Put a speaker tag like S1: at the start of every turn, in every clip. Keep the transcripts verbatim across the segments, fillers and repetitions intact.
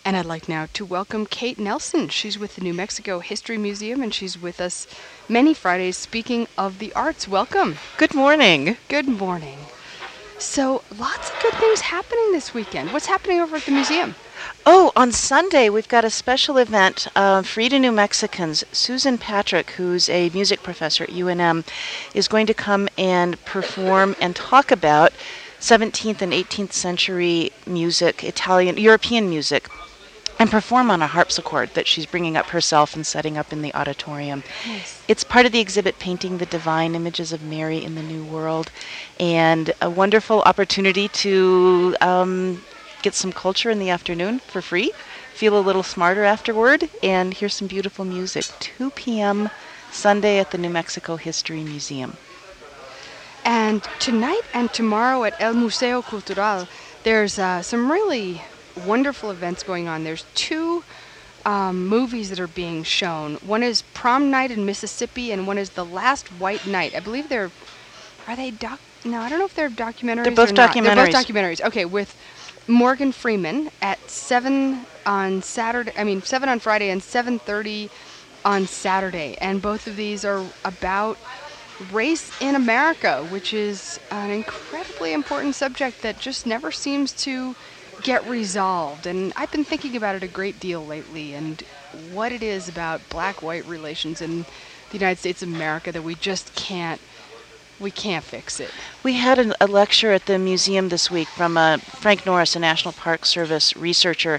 S1: And I'd like now to welcome Kate Nelson. She's with the New Mexico History Museum, and she's with us many Fridays speaking of the arts. Welcome.
S2: Good morning.
S1: Good morning. So, lots of good things happening this weekend. What's happening over at the museum?
S2: Oh, on Sunday we've got a special event uh, free to New Mexicans. Susan Patrick, who's a music professor at U N M, is going to come and perform and talk about seventeenth and eighteenth century music, Italian, European music, and perform on a harpsichord that she's bringing up herself and setting up in the auditorium.
S1: Nice.
S2: It's part of the exhibit Painting the Divine Images of Mary in the New World, and a wonderful opportunity to um, get some culture in the afternoon for free, feel a little smarter afterward, and hear some beautiful music. two p.m. Sunday at the New Mexico History Museum.
S1: And tonight and tomorrow at El Museo Cultural, there's uh, some really wonderful events going on. There's two um, movies that are being shown. One is Prom Night in Mississippi, and one is The Last White Night. I believe they're, are they doc, no, I don't know if they're documentaries
S2: They're both
S1: or not.
S2: documentaries.
S1: They're both documentaries. Okay, with Morgan Freeman at seven on Saturday, I mean seven on Friday and seven thirty on Saturday. And both of these are about race in America, which is an incredibly important subject that just never seems to get resolved. And I've been thinking about it a great deal lately, and what it is about black-white relations in the United States of America that we just can't, we can't fix it.
S2: We had an, a lecture at the museum this week from uh, Frank Norris, a National Park Service researcher,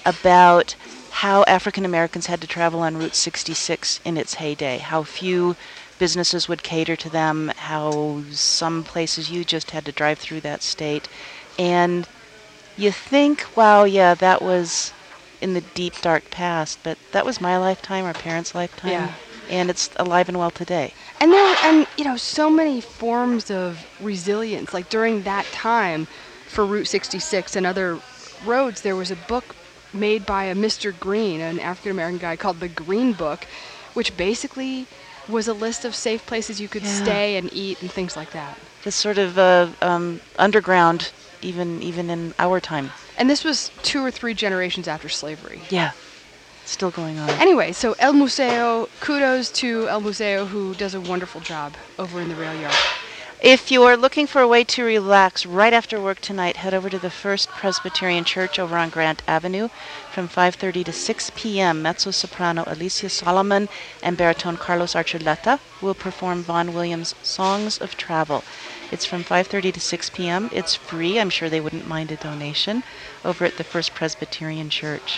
S2: about how African Americans had to travel on Route sixty-six in its heyday, how few businesses would cater to them, how some places you just had to drive through that state. And you think, wow, yeah, that was in the deep, dark past, but that was my lifetime, our parents' lifetime,
S1: Yeah.
S2: and it's alive and well today.
S1: And there, and you know, so many forms of resilience. Like during that time, for Route sixty-six and other roads, there was a book made by a Mister Green, an African American guy, called the Green Book, which basically was a list of safe places you could
S2: Yeah.
S1: stay and eat and things like that.
S2: This sort of uh, um, underground, even even in our time.
S1: And this was two or three generations after slavery.
S2: Yeah, still going on.
S1: Anyway, so El Museo, kudos to El Museo, who does a wonderful job over in the rail yard.
S2: If you're looking for a way to relax right after work tonight, head over to the First Presbyterian Church over on Grant Avenue from five thirty to six p.m. Mezzo-soprano Alicia Solomon and baritone Carlos Archuleta will perform Vaughan Williams' Songs of Travel. It's from five thirty to six p.m. It's free. I'm sure they wouldn't mind a donation over at the First Presbyterian Church.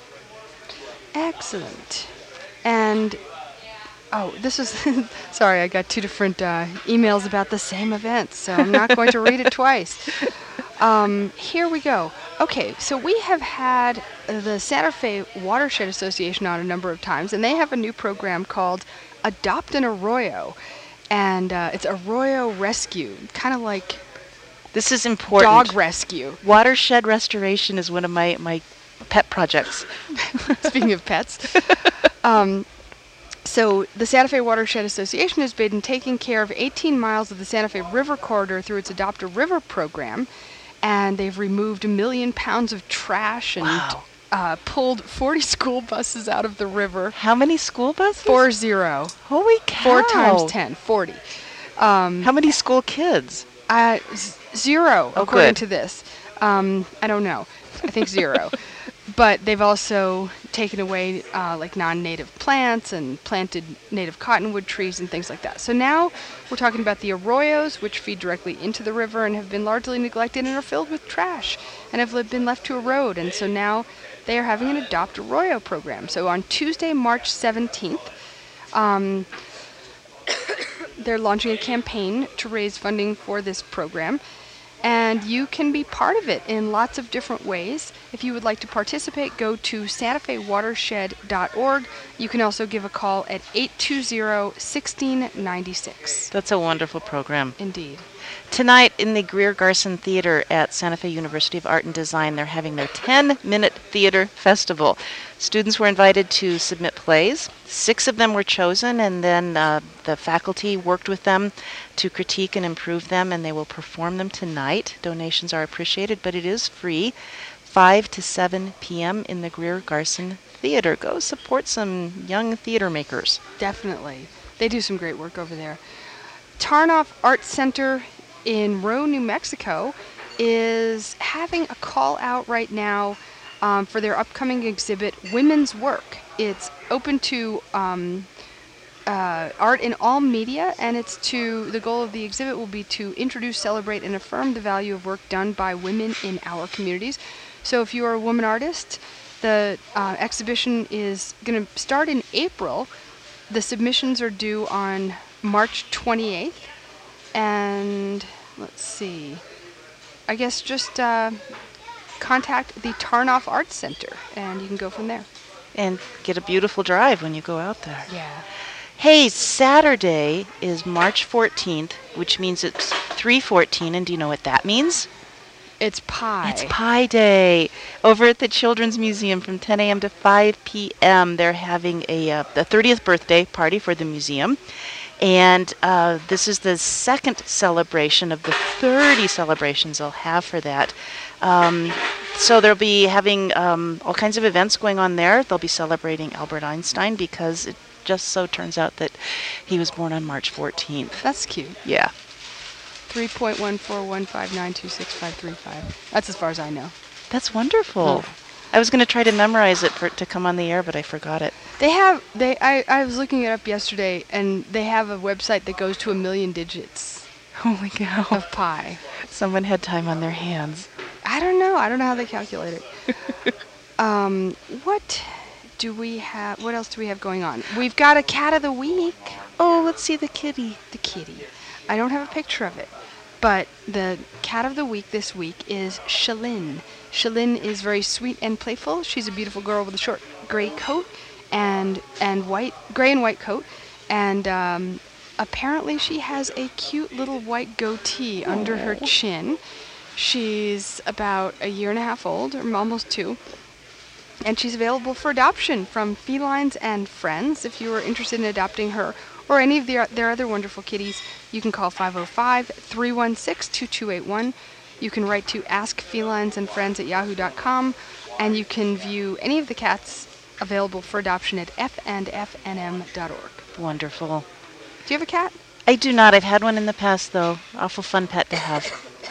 S1: Excellent. And oh, this is, sorry, I got two different uh, emails about the same event, so I'm not going to read it twice. Um, here we go. Okay, so we have had uh, the Santa Fe Watershed Association on a number of times, and they have a new program called Adopt an Arroyo. And uh, it's Arroyo Rescue, kind of like
S2: This is important.
S1: dog rescue.
S2: Watershed restoration is one of my, my pet projects.
S1: Speaking of pets. Um, so the Santa Fe Watershed Association has been taking care of eighteen miles of the Santa Fe River corridor through its Adopt a River program, and they've removed a million pounds of trash and
S2: Wow.
S1: uh, pulled forty school buses out of the river.
S2: How many school buses?
S1: Four zero.
S2: Holy cow.
S1: Four times ten, forty. Um,
S2: How many school kids?
S1: uh, z- zero,
S2: Oh,
S1: according
S2: good.
S1: to this. Um, I don't know. I think zero. But they've also taken away uh, like non-native plants and planted native cottonwood trees and things like that. So now we're talking about the arroyos, which feed directly into the river and have been largely neglected and are filled with trash and have li- been left to erode. And so now they are having an Adopt Arroyo program. So on Tuesday, March seventeenth, um, they're launching a campaign to raise funding for this program. And you can be part of it in lots of different ways. If you would like to participate, go to santa fe watershed dot org. You can also give a call at eight two zero, one six nine six.
S2: That's a wonderful program.
S1: Indeed.
S2: Tonight in the Greer Garson Theater at Santa Fe University of Art and Design, they're having their ten-minute theater festival. Students were invited to submit plays. Six of them were chosen, and then uh, the faculty worked with them to critique and improve them, and they will perform them tonight. Donations are appreciated, but it is free. five to seven p.m. in the Greer Garson Theater. Go support some young theater makers.
S1: Definitely. They do some great work over there. Tarnoff Art Center in Rowe, New Mexico is having a call out right now um, for their upcoming exhibit, Women's Work. It's open to um, uh, art in all media, and it's to the goal of the exhibit will be to introduce, celebrate, and affirm the value of work done by women in our communities. So if you are a woman artist, the uh, exhibition is going to start in April. The submissions are due on March twenty-eighth, and let's see, I guess just uh, contact the Tarnoff Arts Center, and you can go from there.
S2: And get a beautiful drive when you go out there.
S1: Yeah.
S2: Hey, Saturday is March fourteenth, which means it's three fourteen, and do you know what that means?
S1: It's Pie.
S2: It's Pie Day. Over at the Children's Museum from ten a.m. to five p.m., they're having a uh, the thirtieth birthday party for the museum. And uh, this is the second celebration of the thirty celebrations they'll have for that. Um, so they'll be having um, all kinds of events going on there. They'll be celebrating Albert Einstein because it just so turns out that he was born on March fourteenth.
S1: That's cute.
S2: Yeah.
S1: three point one four one five nine two six five three five. That's as far as I know.
S2: That's wonderful.
S1: Oh.
S2: I was going to try to memorize it for it to come on the air, but I forgot it.
S1: They have, they. I, I was looking it up yesterday, and they have a website that goes to a million digits
S2: Holy cow.
S1: of pi.
S2: Someone had time on their hands.
S1: I don't know. I don't know how they calculate it. um, what do we have? What else do we have going on? We've got a cat of the week.
S2: Oh, let's see the kitty.
S1: The kitty. I don't have a picture of it, but the cat of the week this week is Shalyn. Shalyn is very sweet and playful. She's a beautiful girl with a short gray coat and and white, gray and white coat, and um, apparently she has a cute little white goatee Aww. Under her chin. She's about a year and a half old, or almost two, and she's available for adoption from Felines and Friends. If you are interested in adopting her or any of their, their other wonderful kitties, you can call five oh five, three one six, two two eight one. You can write to ask felines and friends at yahoo dot com, and you can view any of the cats available for adoption at f and f n m dot org.
S2: Wonderful.
S1: Do you have a cat?
S2: I do not. I've had one in the past, though. Awful fun pet to have.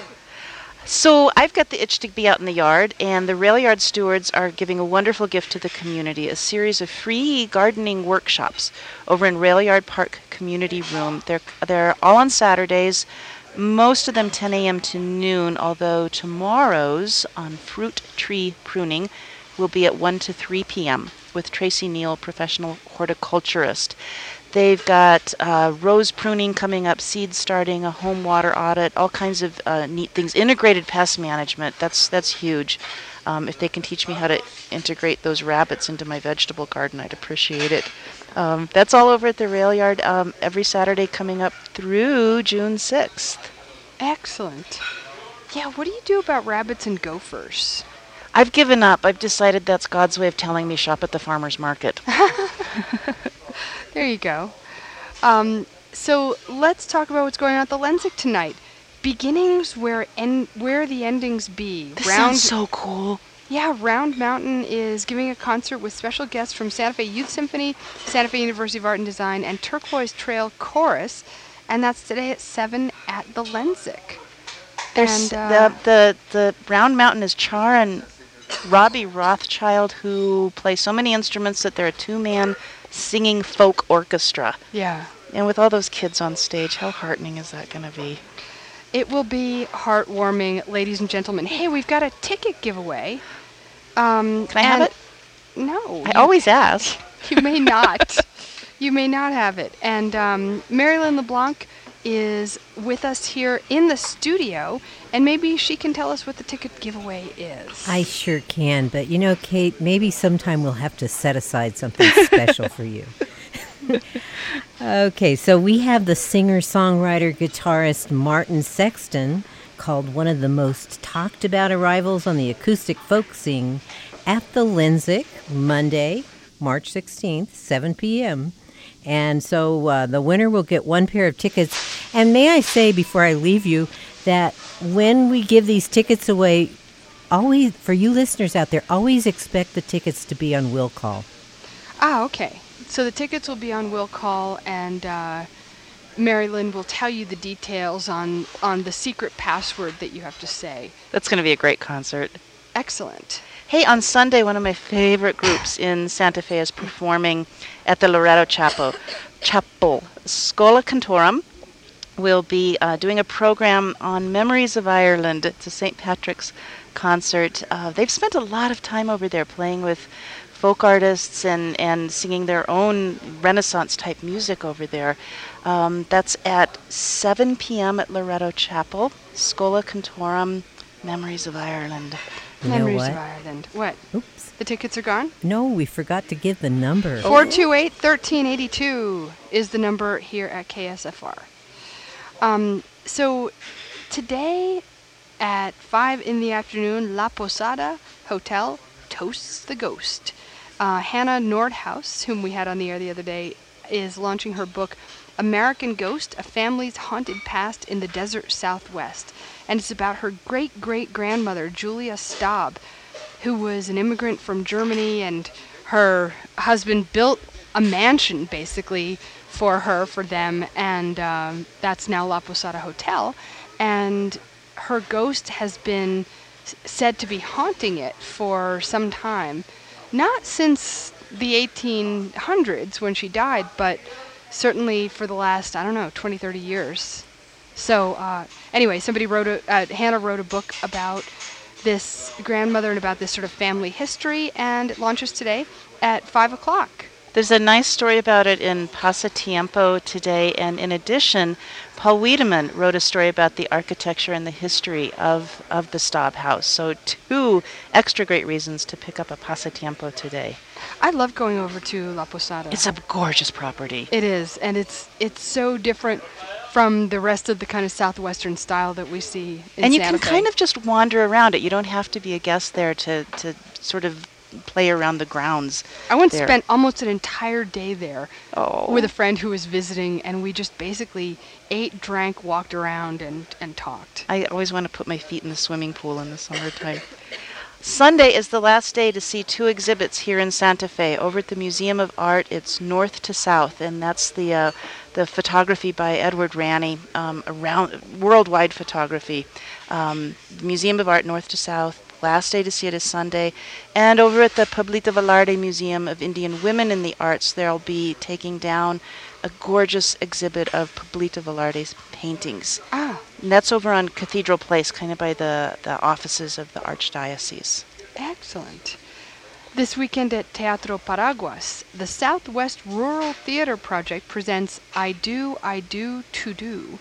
S2: So I've got the itch to be out in the yard, and the Rail Yard Stewards are giving a wonderful gift to the community, a series of free gardening workshops over in Rail Yard Park Community Room. They're, they're all on Saturdays, most of them ten a.m. to noon, although tomorrow's on fruit tree pruning will be at one to three p.m. with Tracy Neal, professional horticulturist. They've got uh, rose pruning coming up, seed starting, a home water audit, all kinds of uh, neat things. Integrated pest management, that's that's huge. Um, if they can teach me how to integrate those rabbits into my vegetable garden, I'd appreciate it. Um, that's all over at the Rail Yard um, every Saturday coming up through June sixth.
S1: Excellent. Yeah, what do you do about rabbits and gophers?
S2: I've given up. I've decided that's God's way of telling me shop at the farmer's market.
S1: There you go. Um, so let's talk about what's going on at the Lensic tonight. Beginnings where en- where the endings be.
S2: This
S1: Round-
S2: sounds so cool.
S1: Yeah, Round Mountain is giving a concert with special guests from Santa Fe Youth Symphony, Santa Fe University of Art and Design, and Turquoise Trail Chorus, and that's today at seven at the Lensic.
S2: There's
S1: And, uh,
S2: the, the the Round Mountain is Char and Robbie Rothschild, who play so many instruments that they're a two-man singing folk orchestra.
S1: Yeah.
S2: And with all those kids on stage, how heartening is that going to be?
S1: It will be heartwarming, ladies and gentlemen. Hey, we've got a ticket giveaway. Um,
S2: Can I have
S1: and-
S2: it?
S1: No.
S2: I
S1: you-
S2: always ask.
S1: You may not. You may not have it. And um, Marilyn LeBlanc is with us here in the studio, and maybe she can tell us what the ticket giveaway is.
S3: I sure can, but you know, Kate, maybe sometime we'll have to set aside something special for you. Okay, so we have the singer-songwriter guitarist Martin Sexton, called one of the most talked about arrivals on the acoustic folk scene, at the Lensic, Monday, March sixteenth, seven p.m. And so uh, the winner will get one pair of tickets. And may I say, before I leave you, that when we give these tickets away, always, for you listeners out there, always expect the tickets to be on will call.
S1: Ah, okay. So the tickets will be on will call, and uh, Mary Lynn will tell you the details on, on the secret password that you have to say.
S2: That's going to be a great concert.
S1: Excellent.
S2: Hey, on Sunday, one of my favorite groups in Santa Fe is performing at the Loreto Chapel. Chapel. Schola Cantorum will be uh, doing a program on Memories of Ireland. It's a Saint Patrick's concert. Uh, they've spent a lot of time over there playing with folk artists and, and singing their own Renaissance-type music over there. Um, that's at seven p.m. at Loreto Chapel. Schola Cantorum, Memories of Ireland.
S3: You know
S1: Memories
S3: what?
S1: of Ireland. What?
S3: Oops.
S1: The tickets are gone?
S3: No, we forgot to give the number.
S1: four two eight, one three eight two is the number here at K S F R. Um, so today at five in the afternoon, La Posada Hotel toasts the ghost. Uh, Hannah Nordhaus, whom we had on the air the other day, is launching her book, American Ghost, A Family's Haunted Past in the Desert Southwest. And it's about her great-great-grandmother, Julia Staub, who was an immigrant from Germany, and her husband built a mansion, basically, for her, for them, and um, that's now La Posada Hotel. And her ghost has been s- said to be haunting it for some time. Not since the eighteen hundreds when she died, but certainly for the last, I don't know, twenty, thirty years. So uh, anyway, somebody wrote a, uh, Hannah wrote a book about this grandmother and about this sort of family history, and it launches today at five o'clock.
S2: There's a nice story about it in Pasatiempo today, and in addition, Paul Wiedemann wrote a story about the architecture and the history of, of the Staub House. So two extra great reasons to pick up a Pasatiempo today.
S1: I love going over to La Posada.
S2: It's a gorgeous property.
S1: It is, and it's it's so different from the rest of the kind of southwestern style that we see in
S2: And you
S1: Santa
S2: can
S1: Fe.
S2: kind of just wander around it. You don't have to be a guest there to, to sort of play around the grounds.
S1: I once
S2: there.
S1: spent almost an entire day there
S2: Oh.
S1: with a friend who was visiting, and we just basically ate, drank, walked around, and, and talked.
S2: I always want to put my feet in the swimming pool in the summertime. Sunday is the last day to see two exhibits here in Santa Fe. Over at the Museum of Art, it's North to South, and that's the uh, the photography by Edward Ranney, um, around worldwide photography. Um, the Museum of Art, North to South. Last day to see it is Sunday. And over at the Pablito Velarde Museum of Indian Women in the Arts, they'll be taking down a gorgeous exhibit of Pablito Velarde's paintings.
S1: Ah,
S2: And that's over on Cathedral Place, kind of by the, the offices of the Archdiocese.
S1: excellent. This weekend at Teatro Paraguas, the Southwest Rural Theater Project presents I Do, I Do, To Do,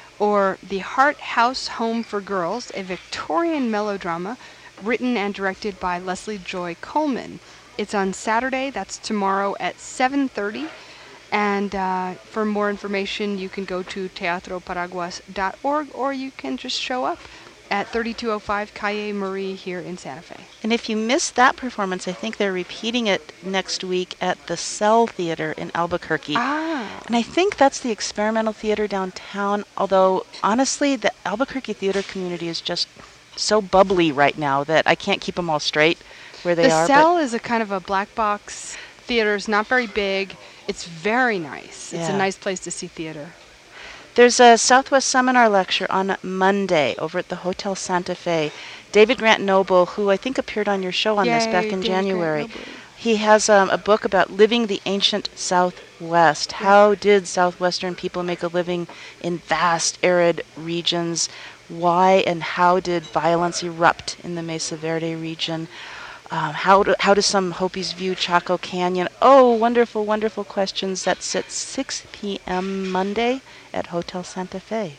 S1: or The Hart House Home for Girls, a Victorian melodrama written and directed by Leslie Joy Coleman. It's on Saturday, that's tomorrow at seven thirty. And uh, for more information, you can go to teatro paraguas dot org, or you can just show up at thirty-two oh five Calle Marie here in Santa Fe.
S2: And if you missed that performance, I think they're repeating it next week at the Cell Theater in Albuquerque.
S1: Ah,
S2: And I think that's the experimental theater downtown, although honestly, the Albuquerque theater community is just so bubbly right now that I can't keep them all straight where they
S1: the
S2: are.
S1: Cell is a kind of a black box theater. It's not very big. It's very nice. It's
S2: Yeah.
S1: a nice place to see theater.
S2: There's a Southwest Seminar Lecture on Monday over at the Hotel Santa Fe. David Grant Noble, who I think appeared on your show on this
S1: Yay,
S2: back in
S1: David Grant
S2: January,
S1: Noble.
S2: he has um, a book about living the ancient Southwest. How did Southwestern people make a living in vast, arid regions? Why and how did violence erupt in the Mesa Verde region? Um, how do how do some Hopis view Chaco Canyon? Oh, wonderful, wonderful questions. That's at six p.m. Monday at Hotel Santa Fe.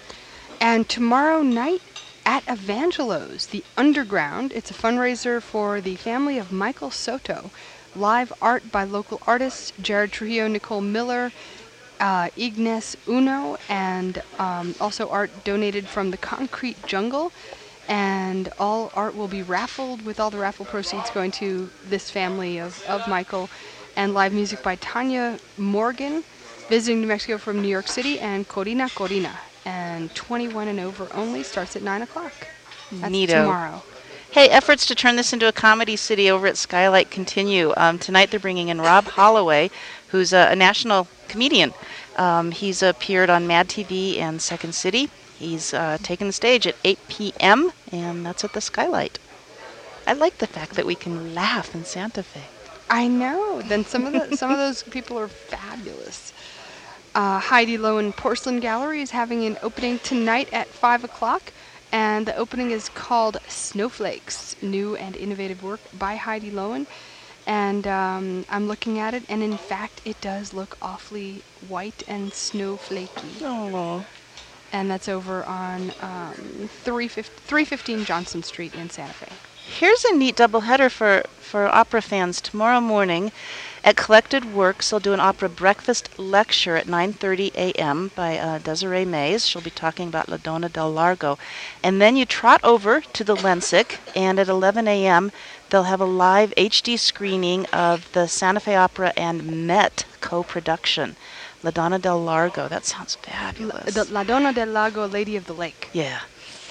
S1: And tomorrow night at Evangelos, the Underground, it's a fundraiser for the family of Michael Soto. Live art by local artists Jared Trujillo, Nicole Miller, uh, Ignace Uno, and um, also art donated from the Concrete Jungle. And all art will be raffled, with all the raffle proceeds going to this family of, of Michael. And live music by Tanya Morgan, visiting New Mexico from New York City, and Corina Corina. And twenty-one and over only, starts at nine o'clock. That's
S2: Neato.
S1: tomorrow.
S2: Hey, efforts to turn this into a comedy city over at Skylight continue. Um, tonight they're bringing in Rob Holloway, who's a, a national comedian. Um, he's appeared on Mad T V and Second City. He's uh, taken the stage at eight p.m., and that's at the Skylight. I like the fact that we can laugh in Santa Fe.
S1: I know. Then some of the some of those people are fabulous. Uh, Heidi Lowen Porcelain Gallery is having an opening tonight at five o'clock, and the opening is called Snowflakes, new and innovative work by Heidi Lowen. And um, I'm looking at it, and in fact, it does look awfully white and snowflakey.
S2: Oh.
S1: And that's over on um, three fifteen Johnson Street in Santa Fe.
S2: Here's a neat doubleheader for, for opera fans. Tomorrow morning at Collected Works, they'll do an opera breakfast lecture at nine thirty a.m. by uh, Desiree Mays. She'll be talking about La Donna del Largo. And then you trot over to the Lensic, and at eleven a.m. they'll have a live H D screening of the Santa Fe Opera and Met co-production. La Donna del Largo. That sounds fabulous.
S1: La, the La Donna del Lago, Lady of the Lake.
S2: Yeah.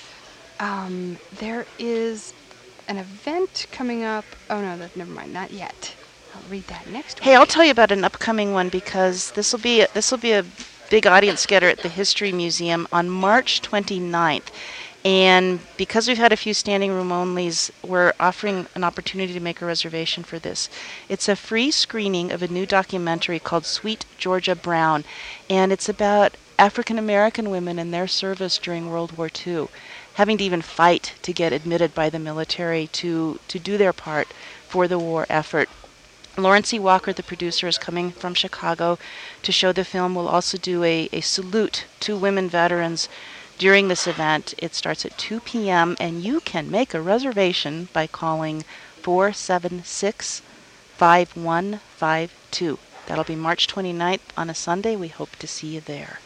S1: Um, there is an event coming up. Oh no, that never mind, not yet. I'll read that next week.
S2: Hey, I'll tell you about an upcoming one because this will be this will be a big audience getter at the History Museum on March twenty-ninth. And because we've had a few standing room onlys, we're offering an opportunity to make a reservation for this. It's a free screening of a new documentary called Sweet Georgia Brown, and it's about African American women and their service during World War Two, having to even fight to get admitted by the military to, to do their part for the war effort. Lawrence E. Walker, the producer, is coming from Chicago to show the film. We'll also do a, a salute to women veterans during this event. It starts at two p.m., and you can make a reservation by calling four seven six, five one five two. That'll be March twenty-ninth on a Sunday. We hope to see you there.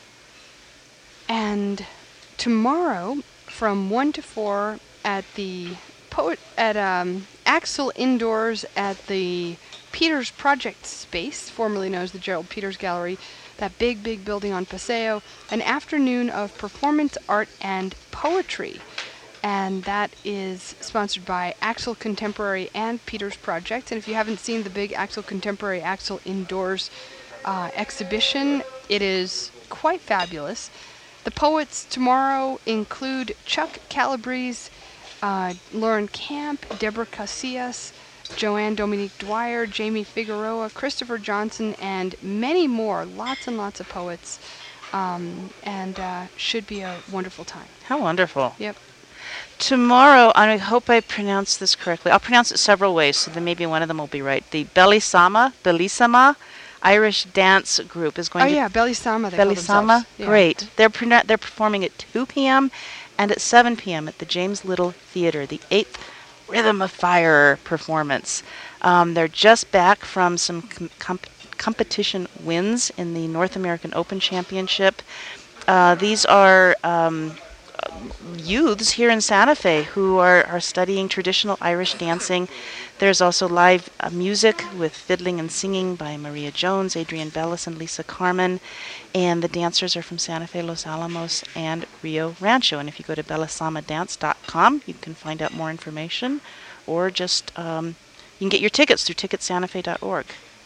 S1: And tomorrow, from one to four at the poet at um, Axel Indoors at the Peters Project Space, formerly known as the Gerald Peters Gallery, that big, big building on Paseo, an afternoon of performance art and poetry. And that is sponsored by Axel Contemporary and Peters Project. And if you haven't seen the big Axel Contemporary, Axel Indoors uh, exhibition, it is quite fabulous. The poets tomorrow include Chuck Calabrese, uh, Lauren Camp, Deborah Casillas, Joanne Dominique Dwyer, Jamie Figueroa, Christopher Johnson, and many more. Lots and lots of poets. Um, and uh, should be a wonderful time.
S2: How wonderful.
S1: Yep.
S2: Tomorrow, I hope I pronounced this correctly. I'll pronounce it several ways, so then maybe one of them will be right. The Belisama, Belisama Irish dance group is going
S1: oh,
S2: to...
S1: Oh, yeah, Belisama. They call
S2: Belisama?
S1: themselves. Yeah.
S2: Great. They're, pre- they're performing at two p.m. and at seven p.m. at the James Little Theater, the eighth Rhythm of Fire performance. Um, they're just back from some com- comp- competition wins in the North American Open Championship. Uh, these are um, youths here in Santa Fe who are, are studying traditional Irish dancing. There's also live uh, music with fiddling and singing by Maria Jones, Adrienne Bellis, and Lisa Carmen. And the dancers are from Santa Fe, Los Alamos, and Rio Rancho. And if you go to belisama dance dot com, you can find out more information, or just um, you can get your tickets through ticket santa fe dot org.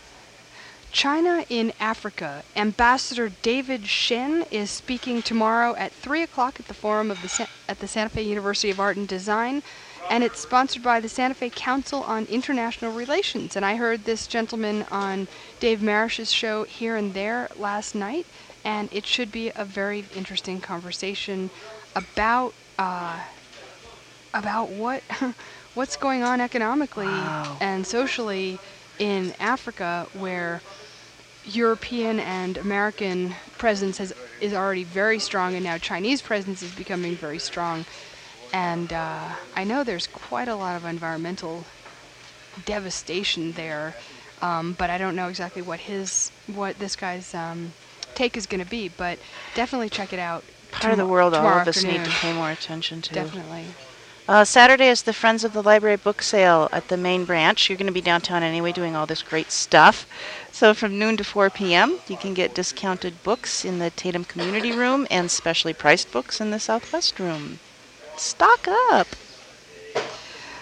S1: China in Africa. Ambassador David Shen is speaking tomorrow at three o'clock at the forum of the Sa- at the Santa Fe University of Art and Design, and it's sponsored by the Santa Fe Council on International Relations. And I heard this gentleman on Dave Marish's show Here and There last night, and it should be a very interesting conversation about uh, about what what's going on economically
S2: Wow.
S1: and socially in Africa, where European and American presence has, is already very strong, and now Chinese presence is becoming very strong. And uh, I know there's quite a lot of environmental devastation there, um, but I don't know exactly what his, what this guy's um, take is going to be. But definitely check it out.
S2: Part of the world all
S1: tomorrow
S2: of us need to
S1: afternoon.
S2: pay more attention to.
S1: Definitely.
S2: Uh, Saturday is the Friends of the Library book sale at the main branch. You're going to be downtown anyway doing all this great stuff. So from noon to four p.m., you can get discounted books in the Tatum Community Room and specially priced books in the Southwest Room. Stock up.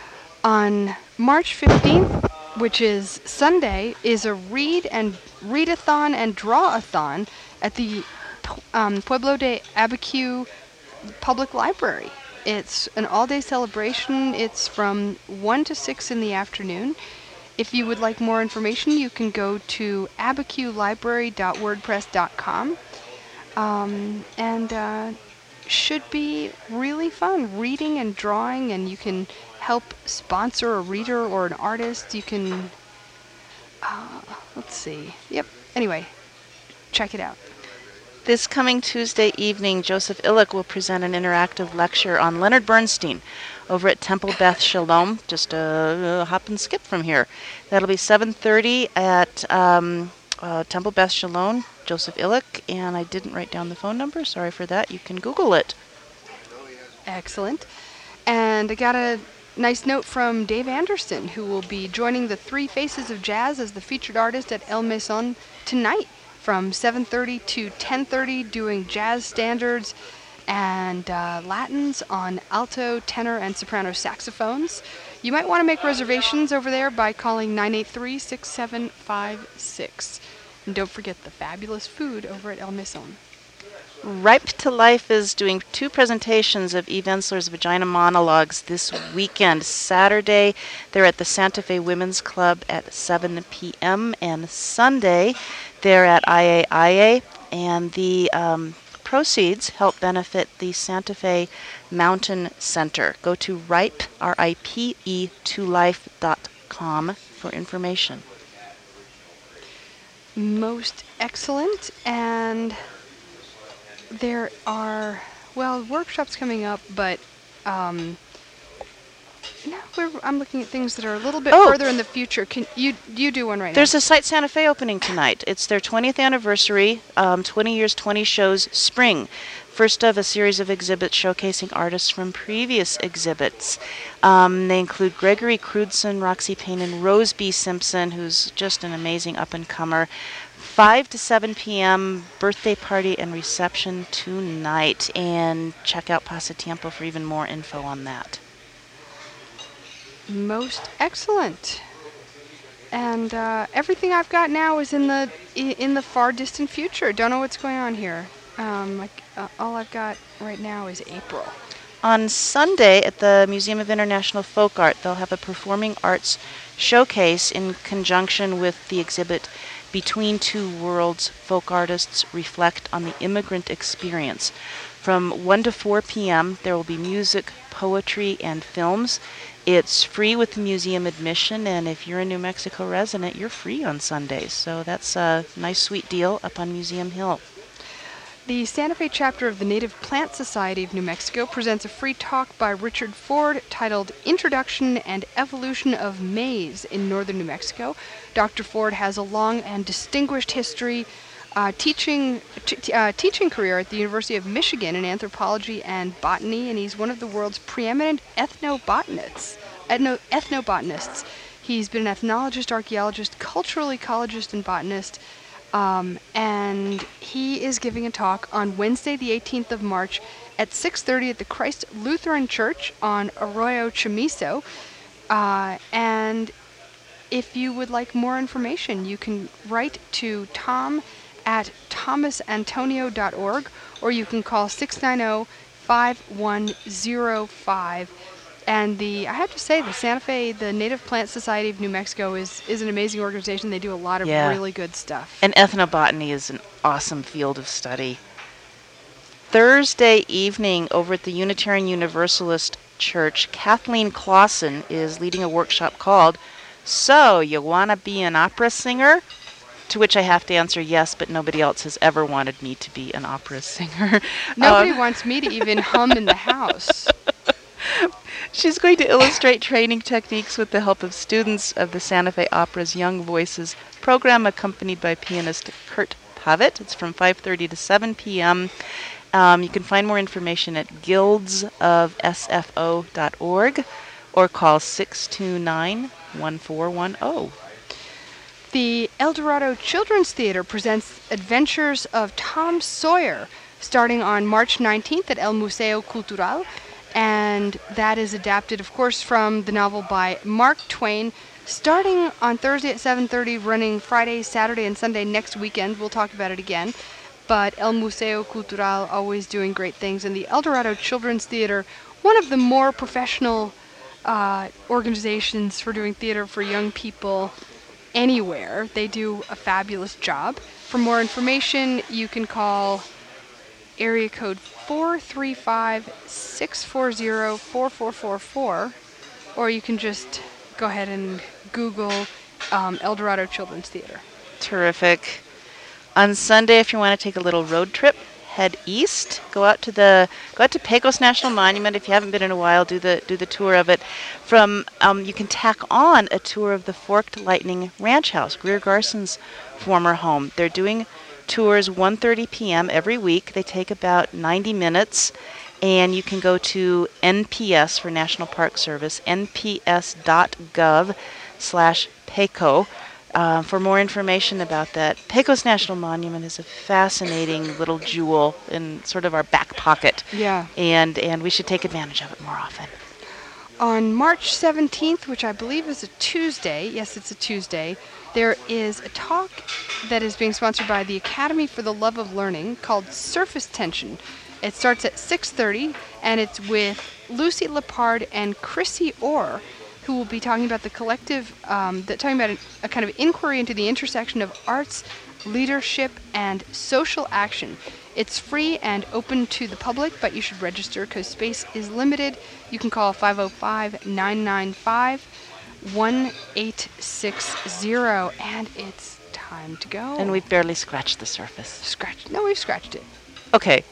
S1: On March fifteenth, which is Sunday, is a read and readathon and drawathon at the um, Pueblo de Abiquiu Public Library. It's an all-day celebration. It's from one to six in the afternoon. If you would like more information, you can go to abiquiu library dot wordpress dot com. Um, and uh, should be really fun, reading and drawing, and you can help sponsor a reader or an artist. You can, uh, let's see. Yep. Anyway, check it out.
S2: This coming Tuesday evening, Joseph Illick will present an interactive lecture on Leonard Bernstein over at Temple Beth Shalom, just a, a hop and skip from here. That'll be seven thirty at um, uh, Temple Beth Shalom, Joseph Illick, and I didn't write down the phone number. Sorry for that. You can Google it.
S1: Excellent. And I got a nice note from Dave Anderson, who will be joining the Three Faces of Jazz as the featured artist at El Maison tonight from seven thirty to ten thirty, doing jazz standards and uh, Latins on alto, tenor, and soprano saxophones. You might want to make reservations over there by calling nine eight three, six seven five six. And don't forget the fabulous food over at El Maison.
S2: Ripe to Life is doing two presentations of Eve Ensler's Vagina Monologues this weekend. Saturday, they're at the Santa Fe Women's Club at seven p.m. and Sunday, they're at I A I A, and the um, proceeds help benefit the Santa Fe Mountain Center. Go to ripe, R I P E, to life dot com for information.
S1: Most excellent. And there are, well, workshops coming up, but um, no, we're, I'm looking at things that are a little bit
S2: Oh.
S1: further in the future. Can you you do one right
S2: There's
S1: now?
S2: a Site Santa Fe opening tonight. It's their twentieth anniversary, um, twenty years, twenty shows, spring. First of a series of exhibits showcasing artists from previous exhibits. Um, they include Gregory Crudson, Roxy Payne, and Rose B. Simpson, who's just an amazing up-and-comer. five to seven p.m., birthday party and reception tonight. And check out Pasatiempo for even more info on that.
S1: Most excellent. And uh, everything I've got now is in the i- in the far distant future. Don't know what's going on here. Um, like uh, all I've got right now is April.
S2: On Sunday at the Museum of International Folk Art, they'll have a performing arts showcase in conjunction with the exhibit Between Two Worlds, Folk Artists Reflect on the Immigrant Experience. From one to four p.m., there will be music, poetry, and films. It's free with museum admission, and if you're a New Mexico resident, you're free on Sundays. So that's a nice, sweet deal up on Museum Hill.
S1: The Santa Fe chapter of the Native Plant Society of New Mexico presents a free talk by Richard Ford titled Introduction and Evolution of Maize in Northern New Mexico. Doctor Ford has a long and distinguished history uh, teaching t- uh, teaching career at the University of Michigan in anthropology and botany, and he's one of the world's preeminent ethnobotanists. Ethno- ethnobotanists. He's been an ethnologist, archaeologist, cultural ecologist, and botanist. Um, and he is giving a talk on Wednesday, the eighteenth of March at six thirty at the Christ Lutheran Church on Arroyo Chamizo. Uh, and if you would like more information, you can write to Tom at thomas antonio dot org, or you can call six nine zero, five one zero five. And the, I have to say, the Santa Fe, the Native Plant Society of New Mexico is, is an amazing organization. They do a lot of
S2: Yeah.
S1: really good stuff.
S2: And ethnobotany is an awesome field of study. Thursday evening over at the Unitarian Universalist Church, Kathleen Clausen is leading a workshop called So, You Wanna Be an Opera Singer? To which I have to answer yes, but nobody else has ever wanted me to be an opera singer.
S1: Nobody
S2: Um,
S1: wants me to even hum in the house.
S2: She's going to illustrate training techniques with the help of students of the Santa Fe Opera's Young Voices program, accompanied by pianist Kurt Pavitt. It's from five thirty to seven p.m. Um, you can find more information at guilds of s f o dot org or call six two nine, one four one zero.
S1: The El Dorado Children's Theater presents Adventures of Tom Sawyer, starting on March nineteenth at El Museo Cultural. and that is adapted, of course, from the novel by Mark Twain, starting on Thursday at seven thirty, running Friday, Saturday, and Sunday next weekend. We'll talk about it again. But El Museo Cultural always doing great things, and the El Dorado Children's Theater, one of the more professional uh, organizations for doing theater for young people anywhere. They do a fabulous job. For more information, you can call area code four three five, six four zero, four four four four, or you can just go ahead and Google um, El Dorado Children's Theater.
S2: Terrific. On Sunday, if you want to take a little road trip, head east. Go out to the go out to Pecos National Monument. If you haven't been in a while, do the do the tour of it. From um, you can tack on a tour of the Forked Lightning Ranch House, Greer Garson's former home. They're doing tours one thirty p.m. every week. They take about ninety minutes, and you can go to N P S for National Park Service, N P S dot gov slash PECO. Uh, for more information about that. Pecos National Monument is a fascinating little jewel in sort of our back pocket.
S1: Yeah.
S2: And and we should take advantage of it more often.
S1: On March seventeenth, which I believe is a Tuesday, yes, it's a Tuesday, there is a talk that is being sponsored by the Academy for the Love of Learning called Surface Tension. It starts at six thirty, and it's with Lucy Lepard and Chrissy Orr, who will be talking about the collective, um, that talking about a, a kind of inquiry into the intersection of arts, leadership, and social action. It's free and open to the public, but you should register because space is limited. You can call five oh five, nine nine five, one eight six zero, and it's time to go.
S2: And we've barely scratched the surface.
S1: Scratched? No, we've scratched it.
S2: Okay.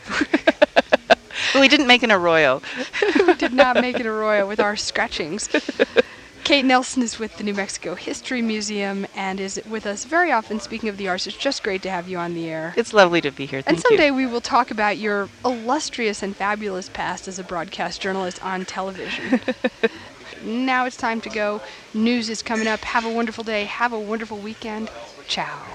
S2: But we didn't make an arroyo.
S1: We did not make an arroyo with our scratchings. Kate Nelson is with the New Mexico History Museum and is with us very often speaking of the arts. It's just great to have you on the air.
S2: It's lovely to be here. Thank
S1: and someday
S2: you.
S1: we will talk about your illustrious and fabulous past as a broadcast journalist on television. Now it's time to go. News is coming up. Have a wonderful day. Have a wonderful weekend. Ciao.